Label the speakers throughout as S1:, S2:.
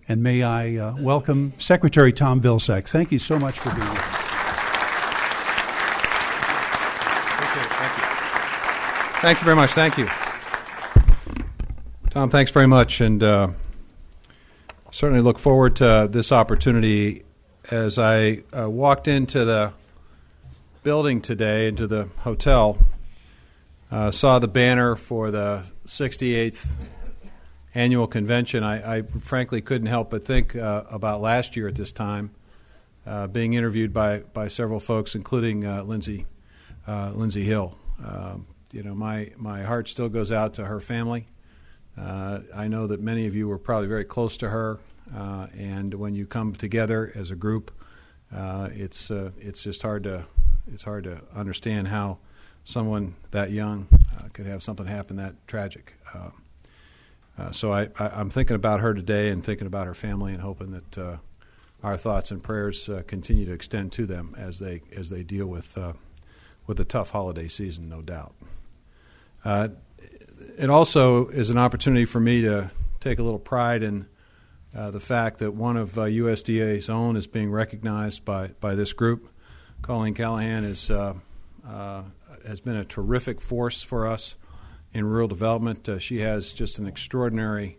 S1: And may I welcome Secretary Tom Vilsack. Thank you so much for being here.
S2: Thank you very much. Thank you. Tom, thanks very much. And certainly look forward to this opportunity. As I walked into the building today, into the hotel, saw the banner for the 68th annual convention. I frankly couldn't help but think about last year at this time, being interviewed by several folks, including Lindsey Hill. My heart still goes out to her family. I know that many of you were probably very close to her, and when you come together as a group, it's just hard to understand how someone that young could have something happen that tragic. So I'm thinking about her today and thinking about her family and hoping that our thoughts and prayers continue to extend to them as they deal with a tough holiday season, no doubt. It also is an opportunity for me to take a little pride in the fact that one of USDA's own is being recognized by this group. Colleen Callahan has been a terrific force for us in rural development. She has just an extraordinary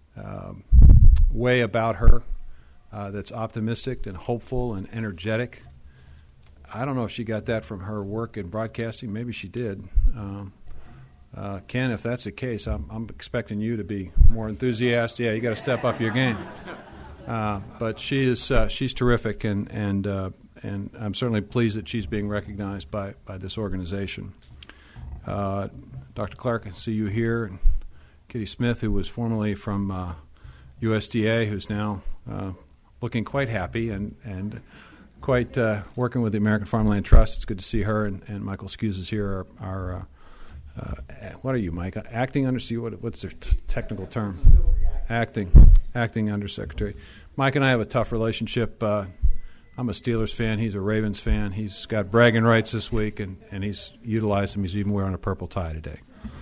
S2: way about her that's optimistic and hopeful and energetic. I don't know if she got that from her work in broadcasting. Maybe she did. Ken, if that's the case, I'm expecting you to be more enthusiastic. Yeah, you got to step up your game. But she's terrific, and I'm certainly pleased that she's being recognized by this organization. Dr. Clark, I see you here, and Kitty Smith, who was formerly from USDA, who's now looking quite happy and quite working with the American Farmland Trust. It's good to see her, and Michael Skews is here. What are you, Mike? Acting Undersecretary? What's the technical term? Acting Undersecretary. Mike and I have a tough relationship. I'm a Steelers fan. He's a Ravens fan. He's got bragging rights this week, and he's utilized them. He's even wearing a purple tie today.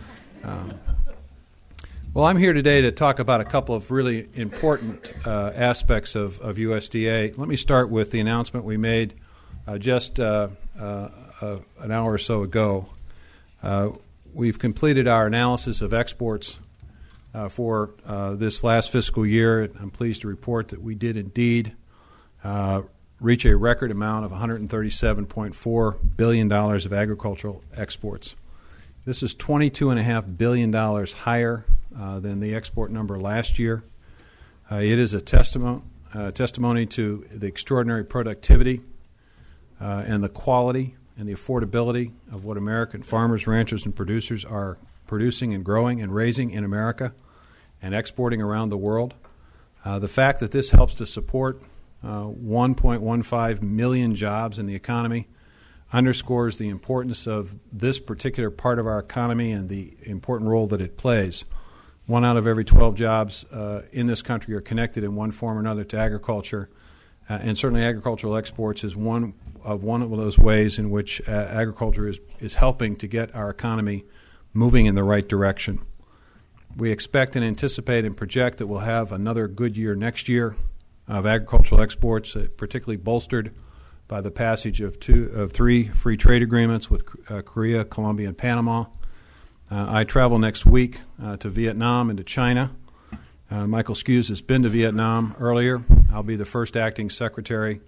S2: Well, I'm here today to talk about a couple of really important aspects of USDA. Let me start with the announcement we made just an hour or so ago. We've completed our analysis of exports for this last fiscal year. I'm pleased to report that we did indeed reach a record amount of $137.4 billion of agricultural exports. This is $22.5 billion higher than the export number last year. It is a testimony to the extraordinary productivity and the quality and the affordability of what American farmers, ranchers, and producers are producing and growing and raising in America and exporting around the world. The fact that this helps to support 1.15 million jobs in the economy underscores the importance of this particular part of our economy and the important role that it plays. 1 out of every 12 jobs in this country are connected in one form or another to agriculture, and certainly agricultural exports is one of those ways in which agriculture is helping to get our economy moving in the right direction. We expect and anticipate and project that we'll have another good year next year of agricultural exports, particularly bolstered by the passage of 3 free trade agreements with Korea, Colombia, and Panama. I travel next week to Vietnam and to China. Michael Skews has been to Vietnam earlier. I'll be the first acting secretary,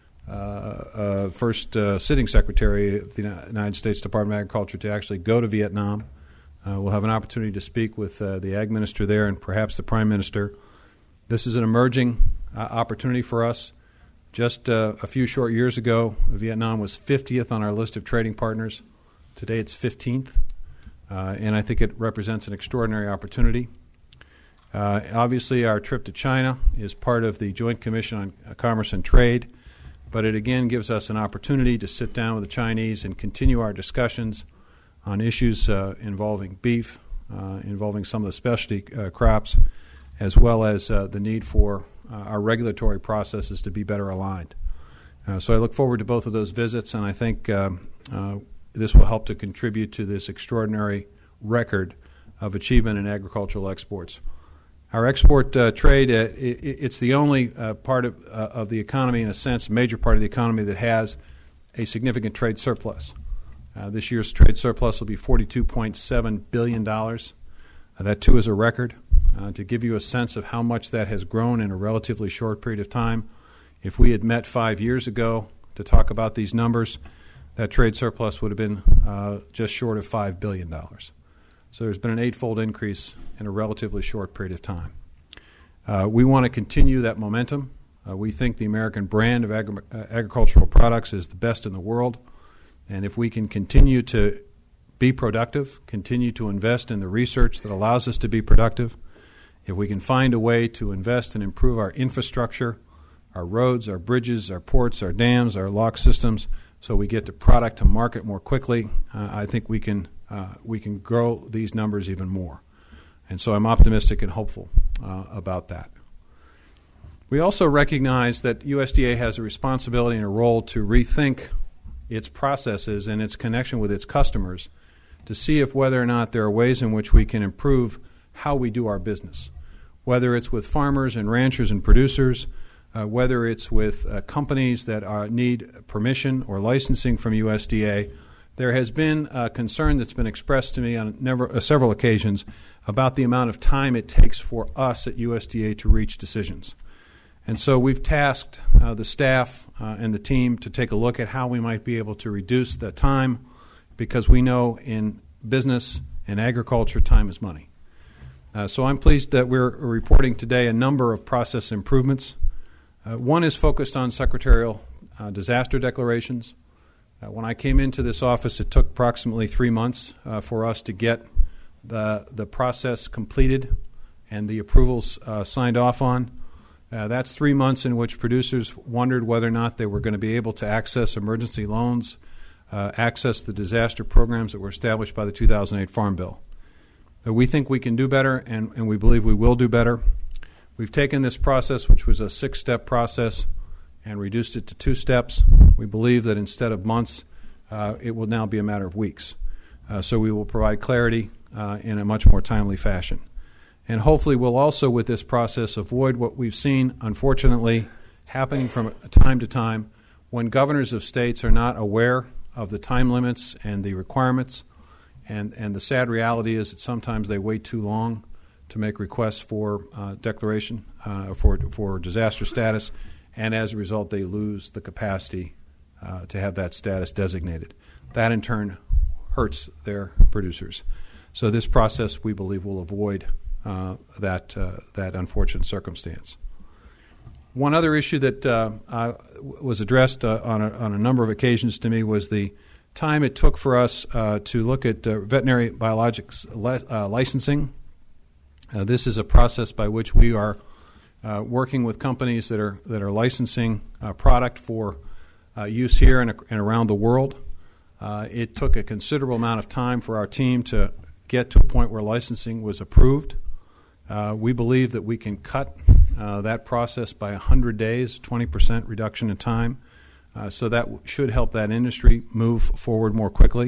S2: sitting secretary of the United States Department of Agriculture to actually go to Vietnam. We'll have an opportunity to speak with the ag minister there and perhaps the prime minister. This is an emerging opportunity for us. Just a few short years ago, Vietnam was 50th on our list of trading partners. Today it's 15th, and I think it represents an extraordinary opportunity. Obviously, our trip to China is part of the Joint Commission on Commerce and Trade, but it again gives us an opportunity to sit down with the Chinese and continue our discussions on issues involving beef, involving some of the specialty crops, as well as the need for our regulatory processes to be better aligned. So I look forward to both of those visits, and I think this will help to contribute to this extraordinary record of achievement in agricultural exports. Our export trade, it's the only part of the economy, in a sense, a major part of the economy that has a significant trade surplus. This year's trade surplus will be $42.7 billion. That, too, is a record. To give you a sense of how much that has grown in a relatively short period of time, if we had met 5 years ago to talk about these numbers, that trade surplus would have been just short of $5 billion. So there's been an eightfold increase in a relatively short period of time. We want to continue that momentum. We think the American brand of agricultural products is the best in the world. And if we can continue to be productive, continue to invest in the research that allows us to be productive, if we can find a way to invest and improve our infrastructure, our roads, our bridges, our ports, our dams, our lock systems, so we get the product to market more quickly, I think we can grow these numbers even more. And so I'm optimistic and hopeful about that. We also recognize that USDA has a responsibility and a role to rethink its processes and its connection with its customers to see if whether or not there are ways in which we can improve how we do our business, whether it's with farmers and ranchers and producers, whether it's with companies that need permission or licensing from USDA. There has been a concern that's been expressed to me on several occasions about the amount of time it takes for us at USDA to reach decisions. And so we've tasked the staff and the team to take a look at how we might be able to reduce the time, because we know in business and agriculture, time is money. So I'm pleased that we're reporting today a number of process improvements. One is focused on secretarial disaster declarations. When I came into this office, it took approximately 3 months for us to get the process completed and the approvals signed off on. That's 3 months in which producers wondered whether or not they were going to be able to access emergency loans, access the disaster programs that were established by the 2008 Farm Bill. We think we can do better, and we believe we will do better. We've taken this process, which was a 6-step process, and reduced it to 2 steps. We believe that instead of months, it will now be a matter of weeks. So we will provide clarity in a much more timely fashion. And hopefully we'll also, with this process, avoid what we've seen, unfortunately, happening from time to time when governors of states are not aware of the time limits and the requirements. And the sad reality is that sometimes they wait too long to make requests for declaration for disaster status, and as a result they lose the capacity to have that status designated. That in turn hurts their producers. So this process, we believe, will avoid that unfortunate circumstance. One other issue that was addressed on a number of occasions to me was the time it took for us to look at veterinary biologics licensing. This is a process by which we are working with companies that are licensing product for use here and around the world. It took a considerable amount of time for our team to get to a point where licensing was approved. We believe that we can cut that process by 100 days, 20% reduction in time. So that should help that industry move forward more quickly.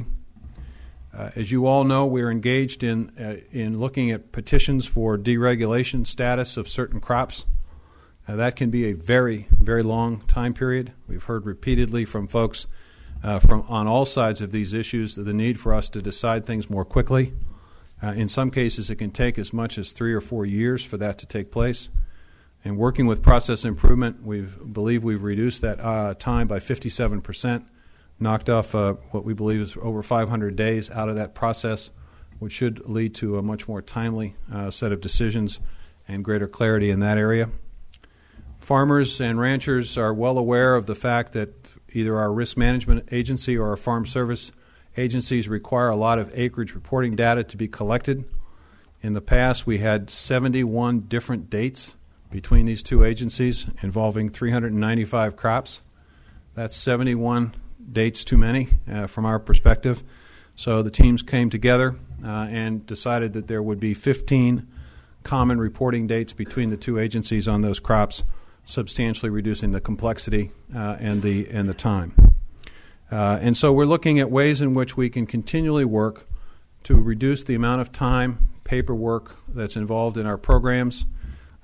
S2: As you all know, we're engaged in looking at petitions for deregulation status of certain crops. That can be a very, very long time period. We've heard repeatedly from folks from on all sides of these issues the need for us to decide things more quickly. In some cases, it can take as much as 3 or 4 years for that to take place. And working with process improvement, we believe we've reduced that time by 57%, knocked off what we believe is over 500 days out of that process, which should lead to a much more timely set of decisions and greater clarity in that area. Farmers and ranchers are well aware of the fact that either our risk management agency or our farm service agencies require a lot of acreage reporting data to be collected. In the past, we had 71 different dates between these two agencies involving 395 crops. That's 71 dates too many from our perspective. So the teams came together and decided that there would be 15 common reporting dates between the two agencies on those crops, substantially reducing the complexity and the time. And so we're looking at ways in which we can continually work to reduce the amount of time, paperwork that's involved in our programs,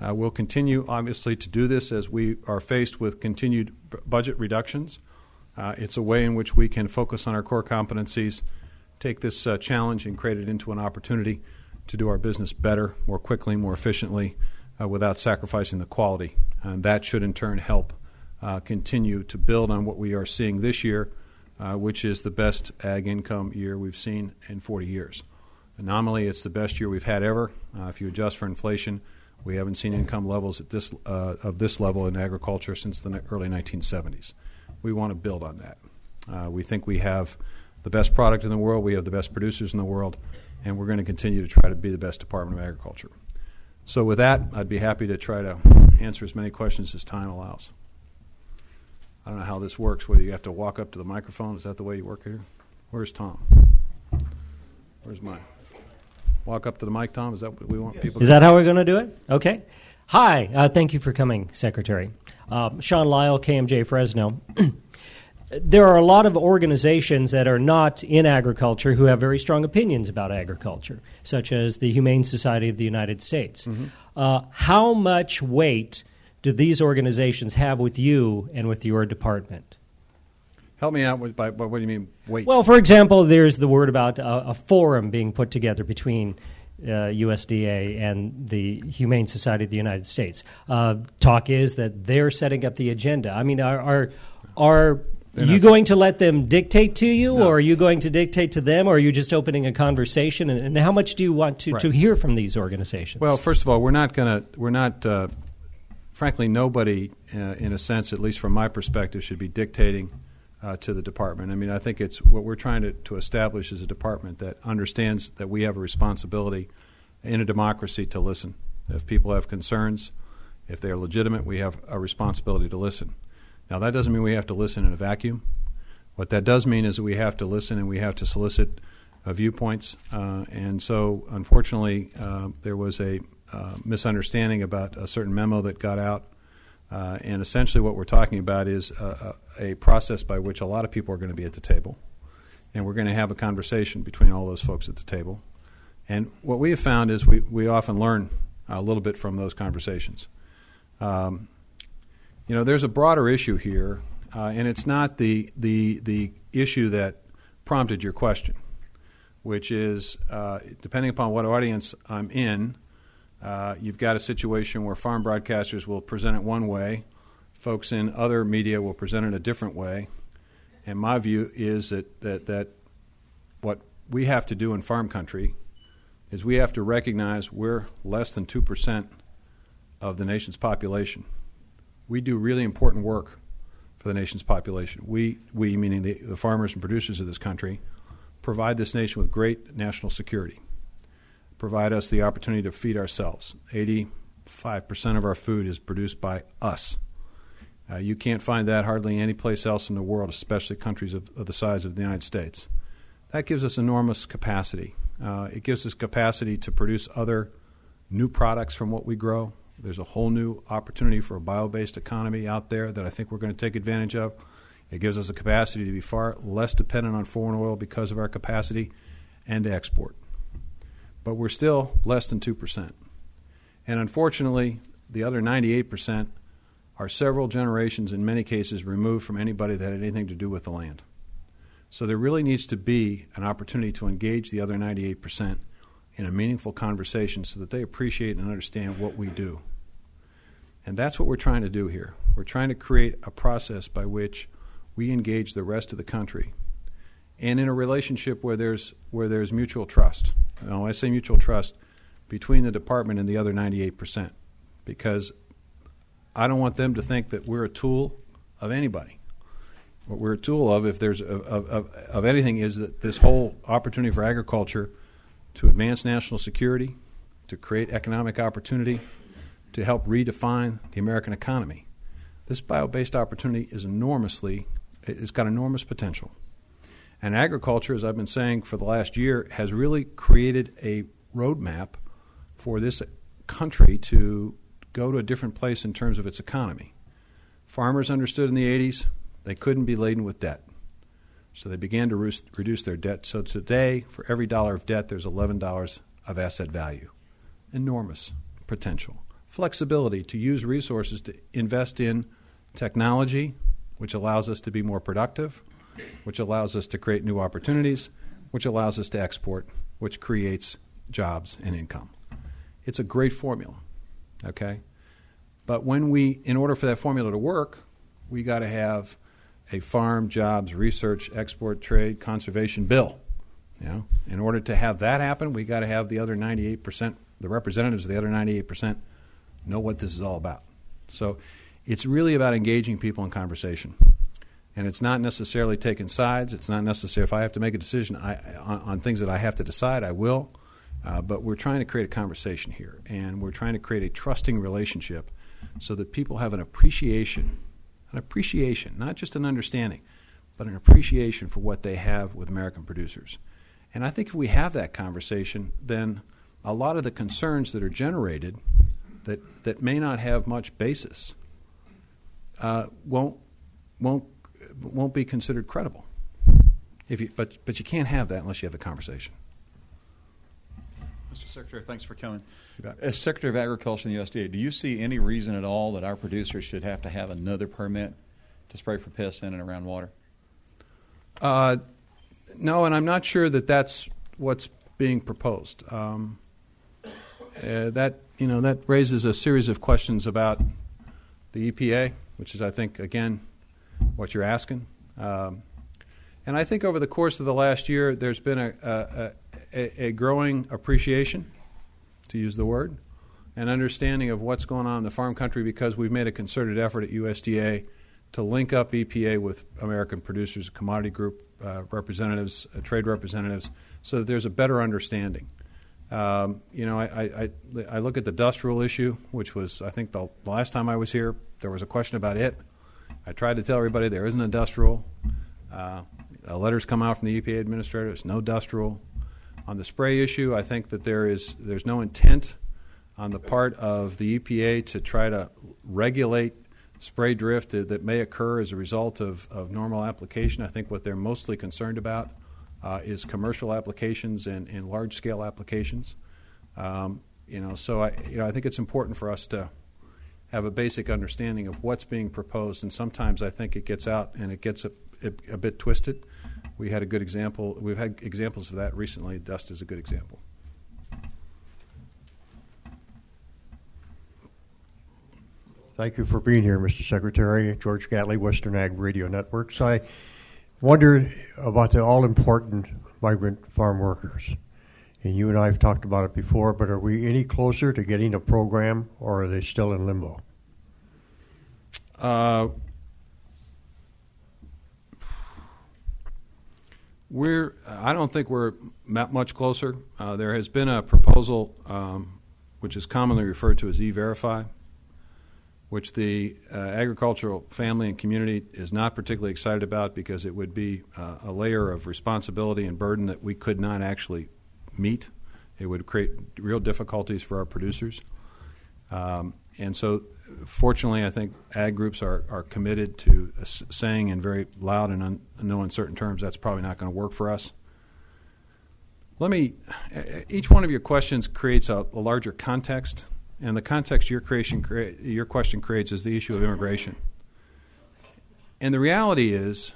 S2: We'll continue, obviously, to do this as we are faced with continued budget reductions. It's a way in which we can focus on our core competencies, take this challenge and create it into an opportunity to do our business better, more quickly, more efficiently, without sacrificing the quality. And that should, in turn, help continue to build on what we are seeing this year, which is the best ag income year we've seen in 40 years. Nominally, it's the best year we've had ever. If you adjust for inflation, we haven't seen income levels at of this level in agriculture since the early 1970s. We want to build on that. We think we have the best product in the world, we have the best producers in the world, and we're going to continue to try to be the best Department of Agriculture. So with that, I'd be happy to try to answer as many questions as time allows. I don't know how this works, whether you have to walk up to the microphone. Is that the way you work here? Where's Tom? Where's mine? Walk up to the mic, Tom? Is that what we want people to do?
S3: Is that how we're going to do it? Okay. Hi. Thank you for coming, Secretary. Sean Lyle, KMJ Fresno. There are a lot of organizations that are not in agriculture who have very strong opinions about agriculture, such as the Humane Society of the United States. Mm-hmm. How much weight do these organizations have with you and with your department?
S2: Help me out with by what do you mean weight?
S3: Well, for example, there's the word about a forum being put together between USDA and the Humane Society of the United States. Talk is that they're setting up the agenda. I mean, are you going to let them dictate to you,
S2: No.
S3: or are you going to dictate to them, or are you just opening a conversation? And how much do you want to hear from these organizations?
S2: Well, first of all, frankly, nobody, in a sense, at least from my perspective, should be dictating to the department. I mean, I think it's what we're trying to establish is a department that understands that we have a responsibility in a democracy to listen. If people have concerns, if they're legitimate, we have a responsibility to listen. Now, that doesn't mean we have to listen in a vacuum. What that does mean is that we have to listen and we have to solicit viewpoints. And so, unfortunately, there was a misunderstanding about a certain memo that got out. And essentially what we're talking about is a process by which a lot of people are going to be at the table. And we're going to have a conversation between all those folks at the table. And what we have found is we often learn a little bit from those conversations. There's a broader issue here, and it's not the issue that prompted your question, which is, depending upon what audience I'm in, you've got a situation where farm broadcasters will present it one way, folks in other media will present it a different way, and my view is that what we have to do in farm country is we have to recognize we're less than 2% of the nation's population. We do really important work for the nation's population. We meaning the farmers and producers of this country, provide this nation with great national security, provide us the opportunity to feed ourselves. 85% of our food is produced by us. You can't find that hardly any place else in the world, especially countries of the size of the United States. That gives us enormous capacity. It gives us capacity to produce other new products from what we grow. There's a whole new opportunity for a bio-based economy out there that I think we're going to take advantage of. It gives us a capacity to be far less dependent on foreign oil because of our capacity and to export. But we're still less than 2%. And unfortunately, the other 98% are several generations, in many cases, removed from anybody that had anything to do with the land. So there really needs to be an opportunity to engage the other 98% in a meaningful conversation so that they appreciate and understand what we do. And that's what we're trying to do here. We're trying to create a process by which we engage the rest of the country and in a relationship where there's mutual trust. Now, I say mutual trust between the department and the other 98%, because I don't want them to think that we're a tool of anybody. What we're a tool of, if there's of anything, is that this whole opportunity for agriculture to advance national security, to create economic opportunity, to help redefine the American economy. This bio-based opportunity is it's got enormous potential. And agriculture, as I've been saying for the last year, has really created a roadmap for this country to go to a different place in terms of its economy. Farmers understood in the 80s they couldn't be laden with debt. So they began to reduce their debt. So today, for every dollar of debt, there's $11 of asset value. Enormous potential. flexibility to use resources to invest in technology, which allows us to be more productive, which allows us to create new opportunities, which allows us to export, which creates jobs and income. It's a great formula, okay? But in order for that formula to work, we got to have a farm, jobs, research, export, trade, conservation bill. You know, in order to have that happen, we got to have the other 98%, the representatives of the other 98% know what this is all about. So it's really about engaging people in conversation. And it's not necessarily taking sides. It's not necessarily if I have to make a decision on things that I have to decide, I will. But we're trying to create a conversation here. And we're trying to create a trusting relationship so that people have an appreciation, not just an understanding, but an appreciation for what they have with American producers. And I think if we have that conversation, then a lot of the concerns that are generated that may not have much basis won't be considered credible. But you can't have that unless you have a conversation.
S4: Mr. Secretary, thanks for coming.
S2: You bet.
S4: As Secretary of Agriculture in the USDA, do you see any reason at all that our producers should have to have another permit to spray for pests in and around water?
S2: No, and I'm not sure that that's what's being proposed. That raises a series of questions about the EPA, which is, I think, again, what you're asking. And I think over the course of the last year, there's been a growing appreciation, to use the word, and understanding of what's going on in the farm country because we've made a concerted effort at USDA to link up EPA with American producers, commodity group representatives, trade representatives, so that there's a better understanding. I look at the dust rule issue, which was, I think, the last time I was here, there was a question about it. I tried to tell everybody there isn't a dust rule. Letters come out from the EPA administrator. There's no dust rule. On the spray issue, I think that there's no intent on the part of the EPA to try to regulate spray drift that may occur as a result of normal application. I think what they're mostly concerned about is commercial applications and large-scale applications. So I think it's important for us to have a basic understanding of what's being proposed, and sometimes I think it gets out and it gets a bit twisted. We've had examples of that recently. Dust is a good example.
S5: Thank you for being here, Mr. Secretary. George Gatley, Western Ag Radio Networks. I wondered about the all-important migrant farm workers. And you and I have talked about it before, but are we any closer to getting a program, or are they still in limbo?
S2: I don't think we're much closer. There has been a proposal, which is commonly referred to as E-Verify, which the agricultural family and community is not particularly excited about because it would be a layer of responsibility and burden that we could not actually meet. It would create real difficulties for our producers. And so, fortunately, I think ag groups are committed to saying in very loud and no uncertain terms that's probably not going to work for us. Each one of your questions creates a larger context. And the context your question creates is the issue of immigration. And the reality is,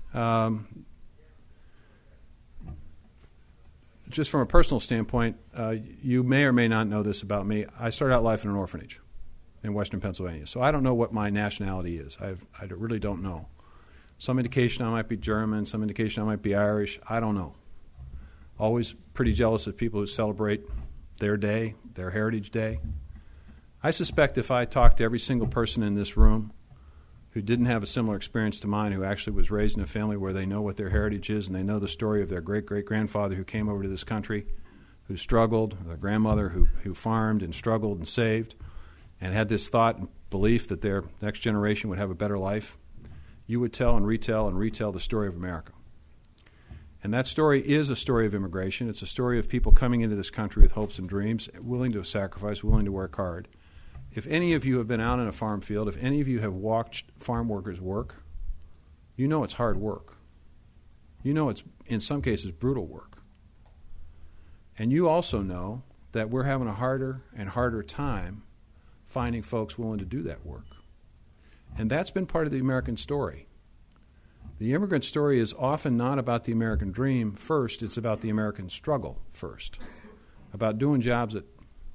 S2: just from a personal standpoint, you may or may not know this about me. I started out life in an orphanage in western Pennsylvania. So I don't know what my nationality is. I really don't know. Some indication I might be German, some indication I might be Irish. I don't know. Always pretty jealous of people who celebrate their day, their Heritage Day. I suspect if I talked to every single person in this room who didn't have a similar experience to mine, who actually was raised in a family where they know what their heritage is and they know the story of their great-great-grandfather who came over to this country, who struggled, their grandmother who farmed and struggled and saved and had this thought and belief that their next generation would have a better life, you would tell and retell the story of America. And that story is a story of immigration. It's a story of people coming into this country with hopes and dreams, willing to sacrifice, willing to work hard. If any of you have been out in a farm field, if any of you have watched farm workers work, you know it's hard work. You know it's, in some cases, brutal work. And you also know that we're having a harder and harder time finding folks willing to do that work. And that's been part of the American story. The immigrant story is often not about the American dream first, it's about the American struggle first, about doing jobs that,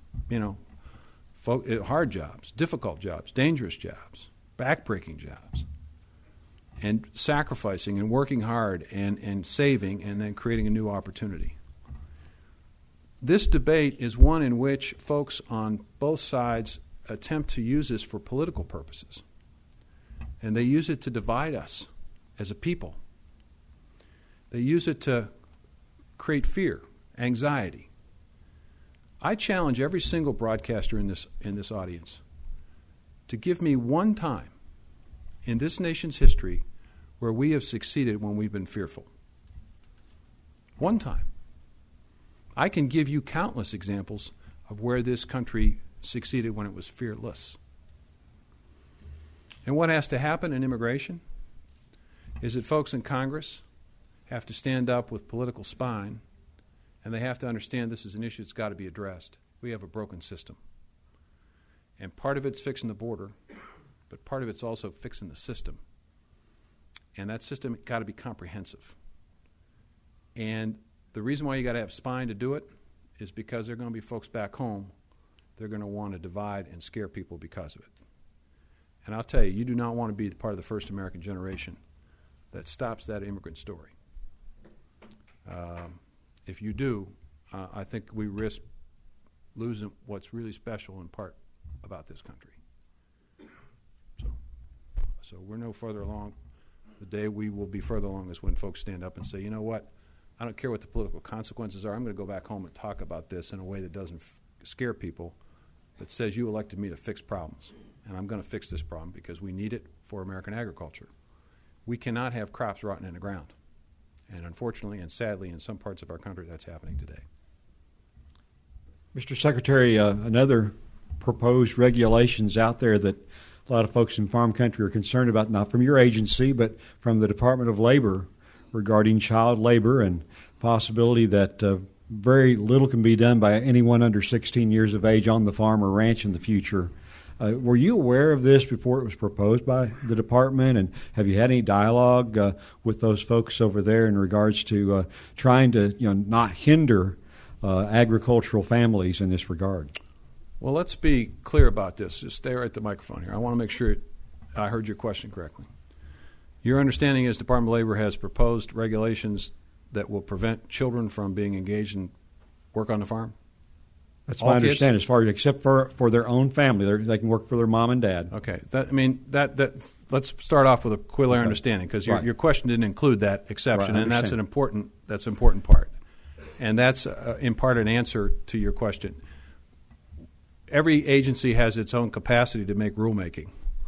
S2: hard jobs, difficult jobs, dangerous jobs, backbreaking jobs, and sacrificing and working hard and saving and then creating a new opportunity. This debate is one in which folks on both sides attempt to use this for political purposes. And they use it to divide us as a people. They use it to create fear, anxiety. I challenge every single broadcaster in this audience to give me one time in this nation's history where we have succeeded when we've been fearful. One time. I can give you countless examples of where this country succeeded when it was fearless. And what has to happen in immigration is that folks in Congress have to stand up with political spine, and they have to understand this is an issue that's got to be addressed. We have a broken system. And part of it's fixing the border, but part of it's also fixing the system. And that system got to be comprehensive. And the reason why you got to have spine to do it is because there are going to be folks back home that are going to want to divide and scare people because of it. And I'll tell you, you do not want to be part of the first American generation that stops that immigrant story. If you do, I think we risk losing what's really special in part about this country. So we're no further along. The day we will be further along is when folks stand up and say, you know what, I don't care what the political consequences are. I'm going to go back home and talk about this in a way that doesn't scare people, but says you elected me to fix problems. And I'm going to fix this problem because we need it for American agriculture. We cannot have crops rotting in the ground. And unfortunately and sadly, in some parts of our country, that's happening today.
S6: Mr. Secretary, another proposed regulations out there that a lot of folks in farm country are concerned about, not from your agency, but from the Department of Labor, regarding child labor and possibility that very little can be done by anyone under 16 years of age on the farm or ranch in the future. Were you aware of this before it was proposed by the department, and have you had any dialogue with those folks over there in regards to trying to not hinder agricultural families in this regard?
S2: Well, let's be clear about this. Just stay right at the microphone here. I want to make sure I heard your question correctly. Your understanding is the Department of Labor has proposed regulations that will prevent children from being engaged in work on the farm?
S6: That's my understanding, as far as except for their own family. They can work for their mom and dad.
S2: Okay. Let's start off with a clear understanding, because your question didn't include that exception, and that's an important part. And that's in part an answer to your question. Every agency has its own capacity to make rulemaking.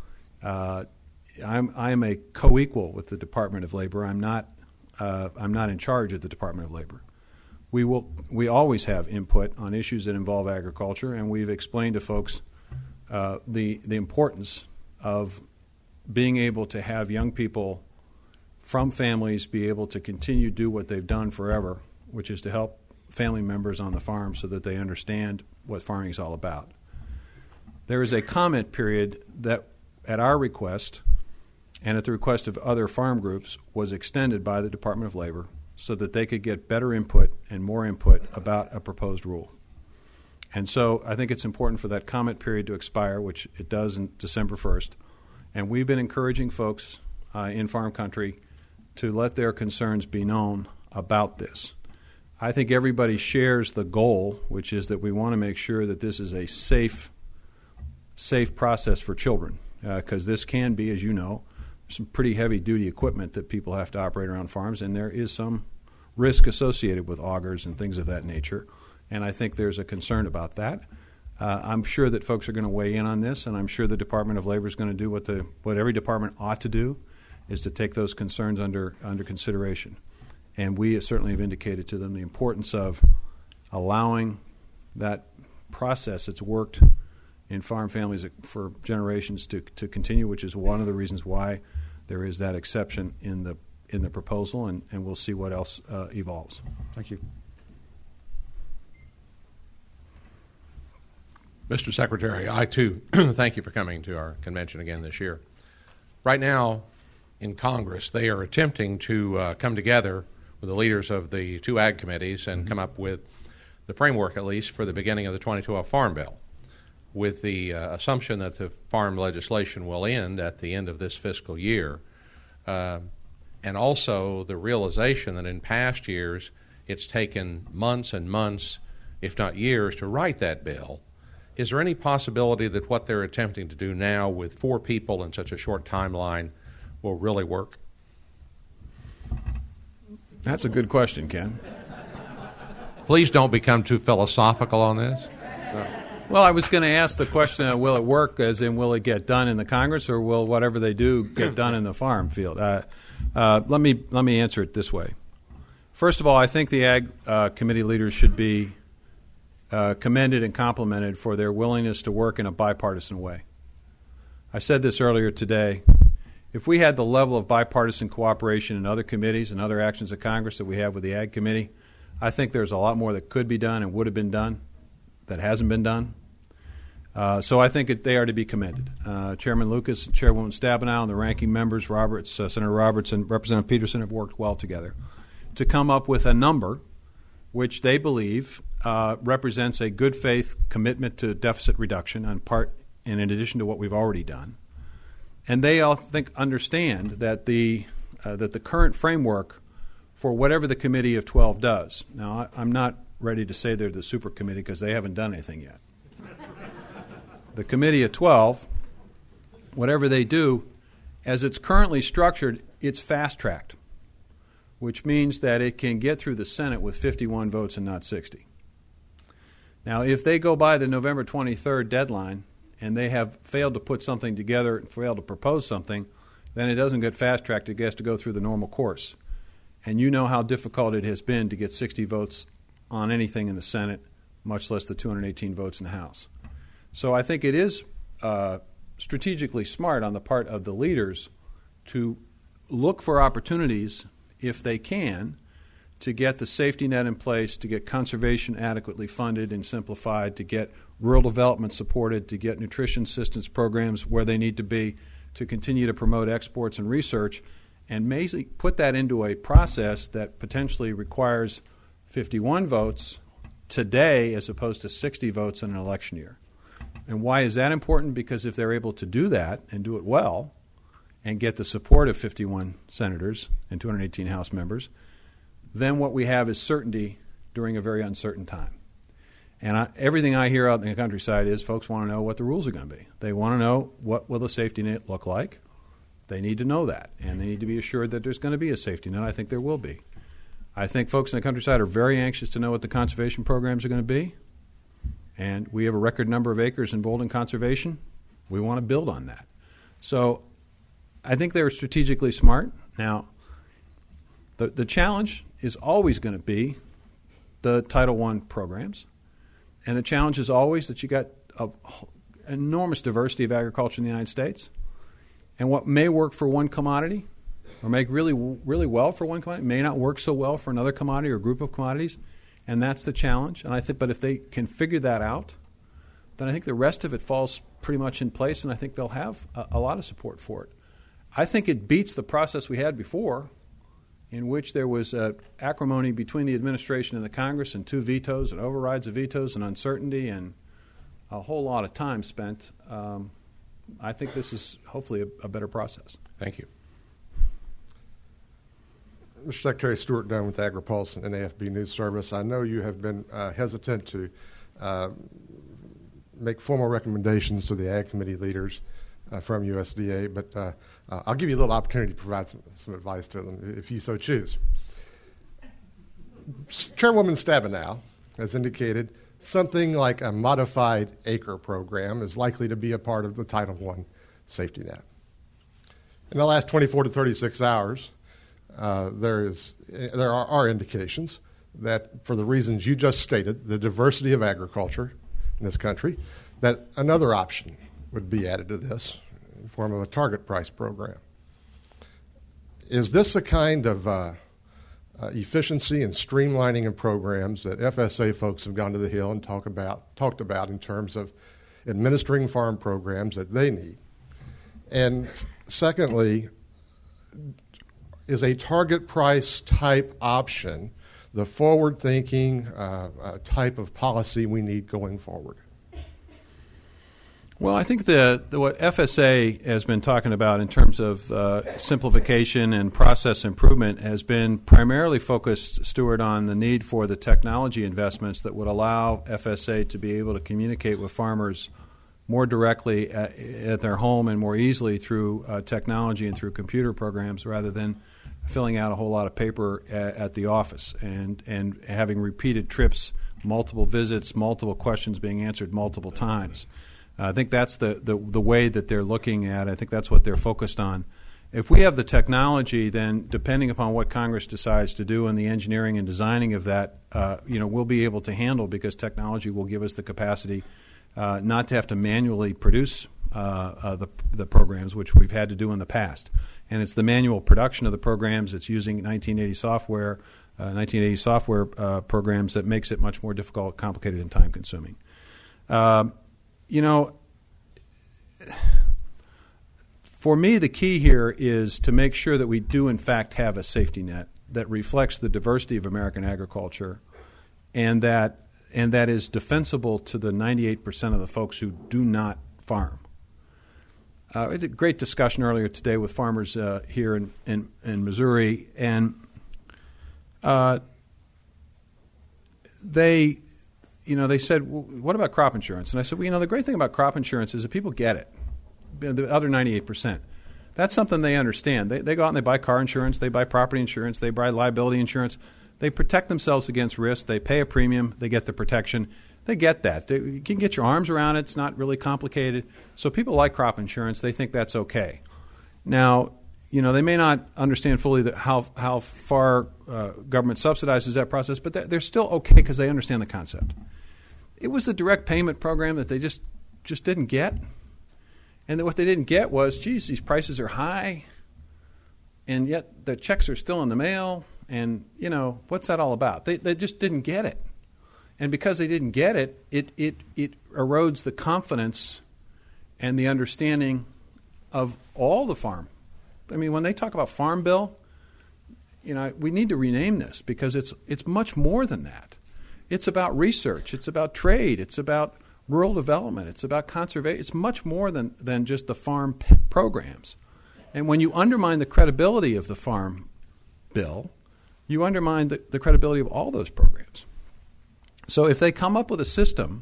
S2: I'm a co-equal with the Department of Labor. I'm not in charge of the Department of Labor. We always have input on issues that involve agriculture, and we've explained to folks the importance of being able to have young people from families be able to continue to do what they've done forever, which is to help family members on the farm so that they understand what farming is all about. There is a comment period that, at our request and at the request of other farm groups, was extended by the Department of Labor so that they could get better input and more input about a proposed rule. And so I think it's important for that comment period to expire, which it does in December 1st. And we've been encouraging folks in farm country to let their concerns be known about this. I think everybody shares the goal, which is that we want to make sure that this is a safe process for children, because this can be, as you know, some pretty heavy-duty equipment that people have to operate around farms, and there is some risk associated with augers and things of that nature, and I think there's a concern about that. I'm sure that folks are going to weigh in on this, and I'm sure the Department of Labor is going to do what every department ought to do, is to take those concerns under consideration. And we certainly have indicated to them the importance of allowing that process that's worked in farm families for generations to continue, which is one of the reasons why there is that exception in the proposal, and we'll see what else evolves.
S6: Thank you.
S7: Mr. Secretary, I too thank you for coming to our convention again this year. Right now in Congress, they are attempting to come together with the leaders of the two ag committees and come up with the framework, at least, for the beginning of the 2012 Farm Bill, with the assumption that the farm legislation will end at the end of this fiscal year, and also the realization that in past years it's taken months and months, if not years, to write that bill. Is there any possibility that what they're attempting to do now with 4 people in such a short timeline will really work?
S2: That's a good question, Ken.
S7: Please don't become too philosophical on this.
S2: Well, I was going to ask the question, will it work, as in will it get done in the Congress, or will whatever they do get done in the farm field? Let me answer it this way. First of all, I think the Ag Committee leaders should be commended and complimented for their willingness to work in a bipartisan way. I said this earlier today. If we had the level of bipartisan cooperation in other committees and other actions of Congress that we have with the Ag Committee, I think there's a lot more that could be done and would have been done that hasn't been done. So I think they are to be commended. Chairman Lucas and Chairwoman Stabenow and the ranking members, Senator Roberts and Representative Peterson, have worked well together to come up with a number which they believe represents a good faith commitment to deficit reduction on part, and in addition to what we've already done. And they all understand that the current framework for whatever the Committee of 12 does. Now, I'm not ready to say they're the super committee because they haven't done anything yet. The Committee of 12, whatever they do, as it's currently structured, it's fast-tracked, which means that it can get through the Senate with 51 votes and not 60. Now, if they go by the November 23rd deadline and they have failed to put something together and failed to propose something, then it doesn't get fast-tracked. It has to go through the normal course. And you know how difficult it has been to get 60 votes on anything in the Senate, much less the 218 votes in the House. So I think it is strategically smart on the part of the leaders to look for opportunities, if they can, to get the safety net in place, to get conservation adequately funded and simplified, to get rural development supported, to get nutrition assistance programs where they need to be, to continue to promote exports and research, and basically put that into a process that potentially requires 51 votes today as opposed to 60 votes in an election year. And why is that important? Because if they're able to do that and do it well and get the support of 51 senators and 218 House members, then what we have is certainty during a very uncertain time. And everything I hear out in the countryside is folks want to know what the rules are going to be. They want to know what will the safety net look like. They need to know that, and they need to be assured that there's going to be a safety net. I think there will be. I think folks in the countryside are very anxious to know what the conservation programs are going to be, and we have a record number of acres involved in conservation. We want to build on that. So I think they're strategically smart. Now, the challenge is always going to be the Title I programs, and the challenge is always that you got an enormous diversity of agriculture in the United States. And what may work for one commodity or make really well for one commodity may not work so well for another commodity or group of commodities, and that's the challenge. And I think, but if they can figure that out, then I think the rest of it falls pretty much in place, and I think they'll have a lot of support for it. I think it beats the process we had before, in which there was acrimony between the administration and the Congress and 2 vetoes and overrides of vetoes and uncertainty and a whole lot of time spent. I think this is hopefully a better process.
S7: Thank you.
S8: Mr. Secretary, Stuart Dunn with AgriPulse and AFB News Service. I know you have been hesitant to make formal recommendations to the Ag Committee leaders from USDA, but I'll give you a little opportunity to provide some advice to them if you so choose. Chairwoman Stabenow has indicated something like a modified acre program is likely to be a part of the Title I safety net. In the last 24 to 36 hours, there are indications that for the reasons you just stated, the diversity of agriculture in this country, that another option would be added to this in the form of a target price program. Is this a kind of efficiency and streamlining of programs that FSA folks have gone to the Hill and talked about in terms of administering farm programs that they need? And secondly, is a target price type option the forward-thinking type of policy we need going forward?
S2: Well, I think what FSA has been talking about in terms of simplification and process improvement has been primarily focused, Stuart, on the need for the technology investments that would allow FSA to be able to communicate with farmers more directly at their home and more easily through technology and through computer programs rather than filling out a whole lot of paper at the office and having repeated trips, multiple visits, multiple questions being answered multiple times. I think that's the way that they're looking at it. I think that's what they're focused on. If we have the technology, then depending upon what Congress decides to do and the engineering and designing of that, we'll be able to handle, because technology will give us the capacity not to have to manually produce the programs, which we've had to do in the past. And it's the manual production of the programs. It's using 1980 software programs that makes it much more difficult, complicated, and time-consuming. For me, the key here is to make sure that we do, in fact, have a safety net that reflects the diversity of American agriculture and that is defensible to the 98% of the folks who do not farm. I had a great discussion earlier today with farmers here in Missouri, and they said, well, what about crop insurance? And I said, well, the great thing about crop insurance is that people get it, the other 98%. That's something they understand. They go out and they buy car insurance, they buy property insurance, they buy liability insurance. They protect themselves against risk. They pay a premium. They get the protection. They get that. You can get your arms around it. It's not really complicated. So people like crop insurance. They think that's okay. Now, they may not understand fully how far government subsidizes that process, but they're still okay because they understand the concept. It was the direct payment program that they just didn't get. And what they didn't get was, geez, these prices are high, and yet the checks are still in the mail. And, what's that all about? They just didn't get it. And because they didn't get it, it erodes the confidence and the understanding of all the farm. I mean, when they talk about Farm Bill, we need to rename this because it's much more than that. It's about research. It's about trade. It's about rural development. It's about conservation. It's much more than just the farm programs. And when you undermine the credibility of the Farm Bill, you undermine the credibility of all those programs. So if they come up with a system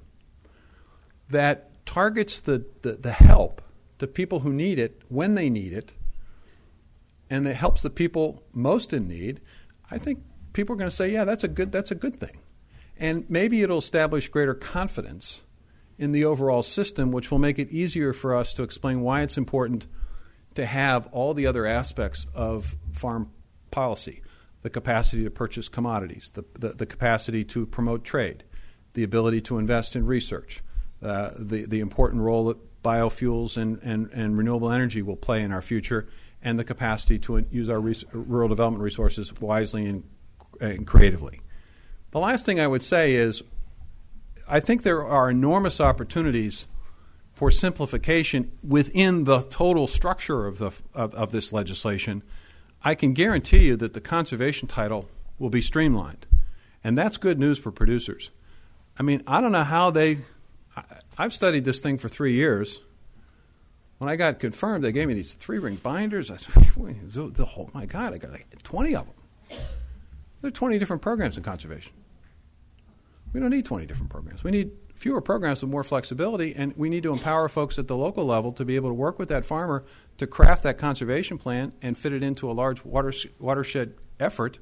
S2: that targets the help to people who need it when they need it, and that helps the people most in need, I think people are going to say, yeah, that's a good thing. And maybe it'll establish greater confidence in the overall system, which will make it easier for us to explain why it's important to have all the other aspects of farm policy. The capacity to purchase commodities, the capacity to promote trade, the ability to invest in research, the important role that biofuels and renewable energy will play in our future, and the capacity to use our rural development resources wisely and creatively. The last thing I would say is I think there are enormous opportunities for simplification within the total structure of this legislation. I can guarantee you that the conservation title will be streamlined, and that's good news for producers. I mean, I don't know how I've studied this thing for 3 years. When I got confirmed, they gave me these 3-ring binders. I said, oh my God, I got like 20 of them. There are 20 different programs in conservation. We don't need 20 different programs. We need fewer programs with more flexibility, and we need to empower folks at the local level to be able to work with that farmer to craft that conservation plan and fit it into a large watershed effort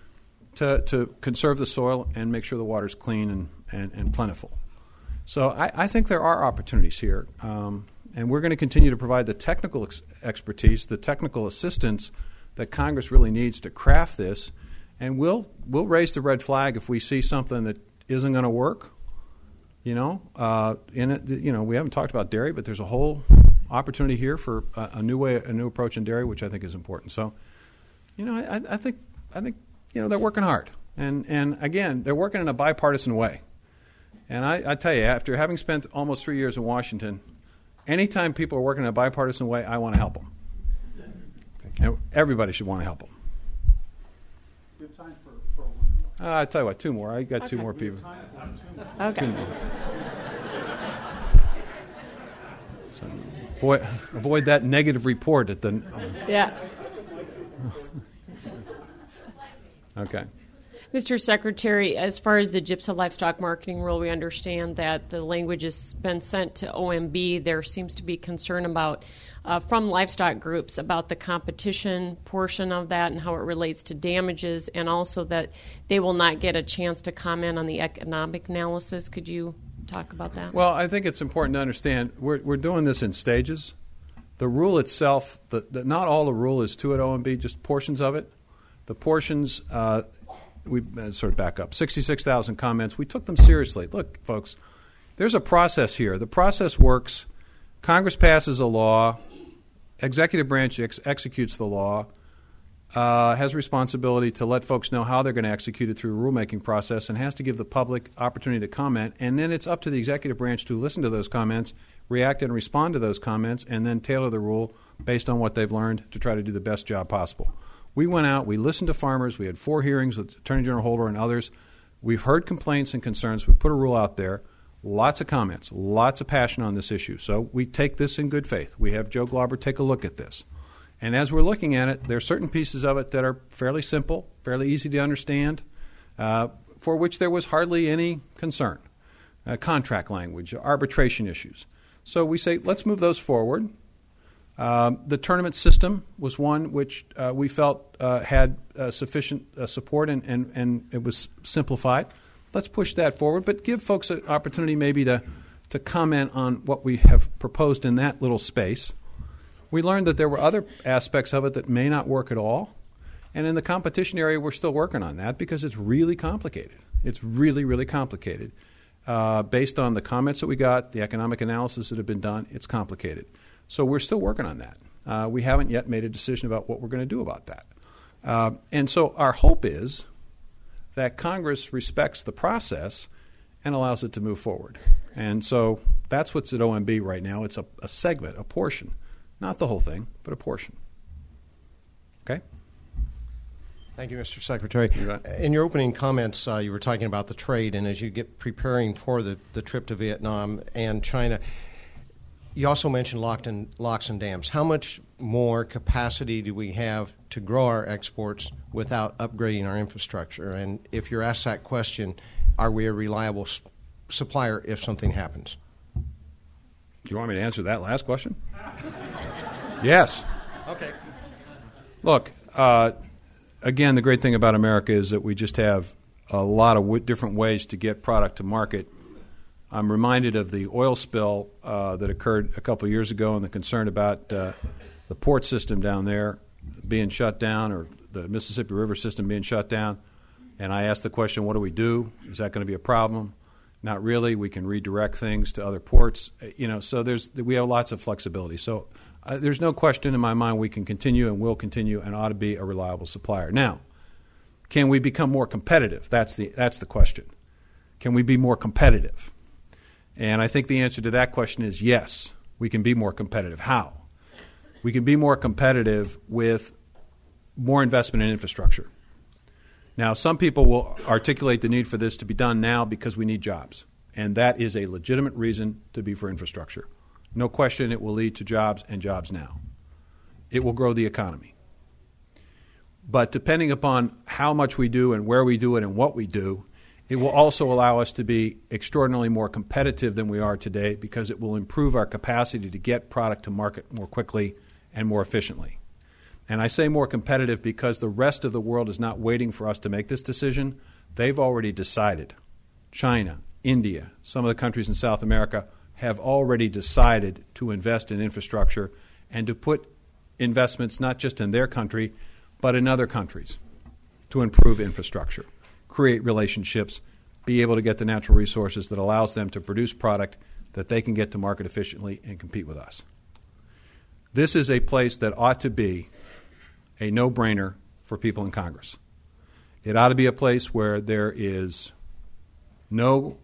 S2: to conserve the soil and make sure the water's clean and plentiful. So I think there are opportunities here, and we're going to continue to provide the technical expertise, the technical assistance that Congress really needs to craft this, and we'll raise the red flag if we see something that isn't going to work. We haven't talked about dairy, but there's a whole opportunity here for a new approach in dairy, which I think is important. So, I think they're working hard, and again, they're working in a bipartisan way. And I tell you, after having spent almost 3 years in Washington, anytime people are working in a bipartisan way, I want to help them. And everybody should want to help them.
S1: We have time for one more.
S2: I tell you what, 2 more. I got 2 more people.
S9: Okay.
S2: 2 more. So avoid that negative report at the.
S9: Yeah.
S2: Okay.
S9: Mr. Secretary, as far as the GIPSA livestock marketing rule, we understand that the language has been sent to OMB. There seems to be concern about, from livestock groups, about the competition portion of that and how it relates to damages, and also that they will not get a chance to comment on the economic analysis. Could you talk about that?
S2: Well, I think it's important to understand we're doing this in stages. The rule itself, not all the rule is to at OMB, just portions of it. The portions, we sort of back up, 66,000 comments. We took them seriously. Look, folks, there's a process here. The process works. Congress passes a law. Executive branch executes the law, has responsibility to let folks know how they're going to execute it through a rulemaking process, and has to give the public opportunity to comment. And then it's up to the executive branch to listen to those comments, react and respond to those comments, and then tailor the rule based on what they've learned to try to do the best job possible. We went out, we listened to farmers, we had 4 hearings with Attorney General Holder and others. We've heard complaints and concerns. We put a rule out there, lots of comments, lots of passion on this issue. So we take this in good faith. We have Joe Glauber take a look at this. And as we're looking at it, there are certain pieces of it that are fairly simple, fairly easy to understand, for which there was hardly any concern. Contract language, arbitration issues. So we say, let's move those forward. The tournament system was one which we felt had sufficient support and it was simplified. Let's push that forward, but give folks an opportunity maybe to comment on what we have proposed in that little space. We learned that there were other aspects of it that may not work at all. And in the competition area, we're still working on that because it's really complicated. It's really, really complicated. Based on the comments that we got, the economic analysis that have been done, it's complicated. So we're still working on that. We haven't yet made a decision about what we're going to do about that. And so our hope is that Congress respects the process and allows it to move forward. And so that's what's at OMB right now. It's a segment, a portion. Not the whole thing, but a portion. Okay?
S10: Thank you, Mr. Secretary. In your opening comments, you were talking about the trade, and as you get preparing for the trip to Vietnam and China, you also mentioned locks and dams. How much more capacity do we have to grow our exports without upgrading our infrastructure? And if you're asked that question, are we a reliable supplier if something happens?
S2: Do you want me to answer that last question? Yes.
S10: Okay.
S2: Look, again, the great thing about America is that we just have a lot of different ways to get product to market. I'm reminded of the oil spill that occurred a couple of years ago and the concern about the port system down there being shut down, or the Mississippi River system being shut down. And I asked the question, what do we do? Is that going to be a problem? Not really. We can redirect things to other ports. So we have lots of flexibility. So there's no question in my mind we can continue and will continue and ought to be a reliable supplier. Now, can we become more competitive? That's the question. Can we be more competitive? And I think the answer to that question is yes, we can be more competitive. How? We can be more competitive with more investment in infrastructure. Now, some people will articulate the need for this to be done now because we need jobs, and that is a legitimate reason to be for infrastructure. No question it will lead to jobs and jobs now. It will grow the economy. But depending upon how much we do and where we do it and what we do, it will also allow us to be extraordinarily more competitive than we are today because it will improve our capacity to get product to market more quickly and more efficiently. And I say more competitive because the rest of the world is not waiting for us to make this decision. They've already decided. China, India, some of the countries in South America have already decided to invest in infrastructure and to put investments not just in their country but in other countries to improve infrastructure, create relationships, be able to get the natural resources that allows them to produce product that they can get to market efficiently and compete with us. This is a place that ought to be a no-brainer for people in Congress. It ought to be a place where there is no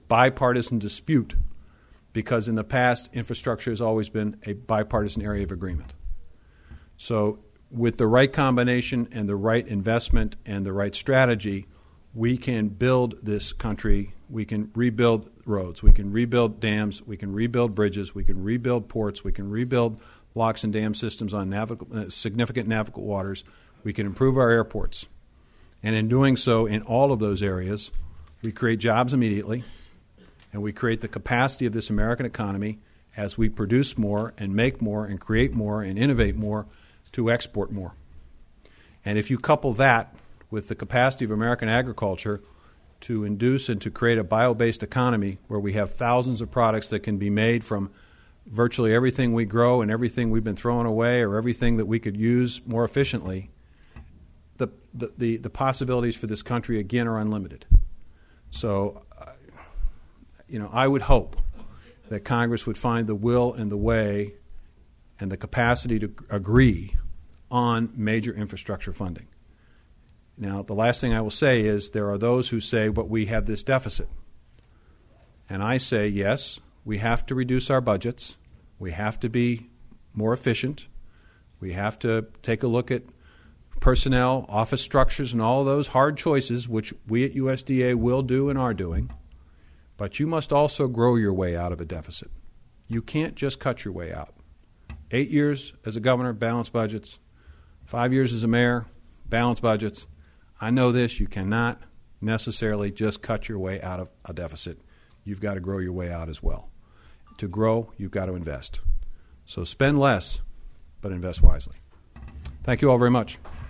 S2: bipartisan dispute because in the past, infrastructure has always been a bipartisan area of agreement. So with the right combination and the right investment and the right strategy, we can build this country. We can rebuild roads. We can rebuild dams. We can rebuild bridges. We can rebuild ports. We can rebuild locks and dam systems on significant navigable waters. We can improve our airports. And in doing so, in all of those areas, we create jobs immediately, and we create the capacity of this American economy as we produce more and make more and create more and innovate more to export more. And if you couple that with the capacity of American agriculture to induce and to create a bio-based economy where we have thousands of products that can be made from virtually everything we grow and everything we've been throwing away or everything that we could use more efficiently, the possibilities for this country, again, are unlimited. So, I would hope that Congress would find the will and the way and the capacity to agree on major infrastructure funding. Now, the last thing I will say is there are those who say, but we have this deficit. And I say, yes, we have to reduce our budgets. We have to be more efficient. We have to take a look at personnel, office structures, and all those hard choices, which we at USDA will do and are doing. But you must also grow your way out of a deficit. You can't just cut your way out. 8 years as a governor, balanced budgets. 5 years as a mayor, balanced budgets. I know this, you cannot necessarily just cut your way out of a deficit. You've got to grow your way out as well. To grow, you've got to invest. So spend less, but invest wisely. Thank you all very much.